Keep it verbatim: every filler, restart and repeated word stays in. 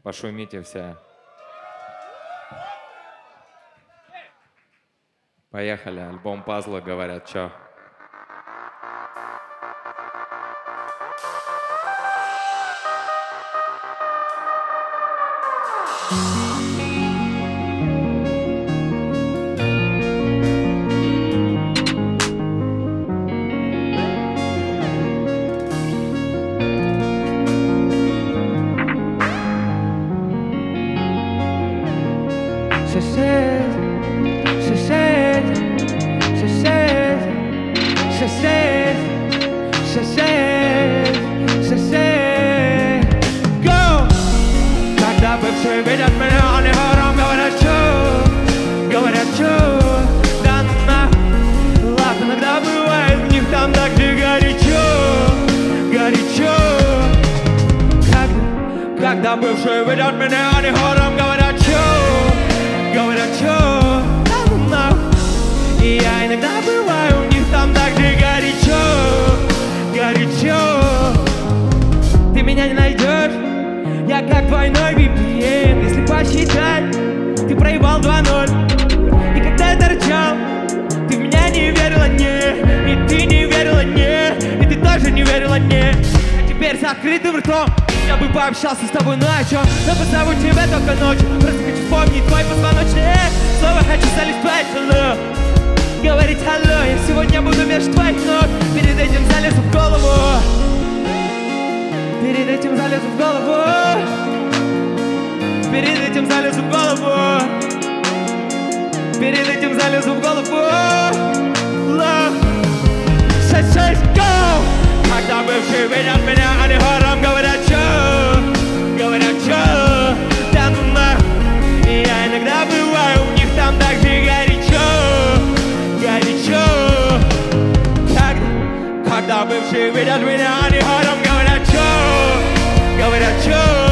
Пошумите все. Поехали, альбом «Пазлы», говорят, чё? She says, she says, she says, she says, she says, she says, go! Когда бывшие видят меня, они хором говорят, чё, говорят, чё, да ну нахуй. Ладно, иногда бывает, в них там так же горячо, горячо. Когда, когда бывшие видят меня, они хором говорят, чё, говорят, чё, да ну нахуй. И я иногда бываю, у них там так же горячо, горячо. Ты меня не найдешь, я как двойной ви пи эн. Если посчитать, ты проебал два ноль. И когда я торчал, ты в меня не верила, не. И ты не верила, не. И ты тоже не верила, не. А теперь с открытым ртом я бы пообщался с тобой, ну о чем? Но позову тебя только ночью. Просто хочу вспомнить твой позвоночник. Снова хочу залистать hello, говорить алло. Я сегодня буду между твоих ног. Перед этим залезу в голову, перед этим залезу в голову, перед этим залезу в голову, перед этим залезу в голову. Love, шесть, шесть, go! Когда бывшие видят меня, они хором говорят, чё, говорят, чё, да ну нахуй. И я иногда бываю, у них там так же горячо, горячо. Когда, когда бывшие видят меня, они хором говорят, чё, говорят, чё.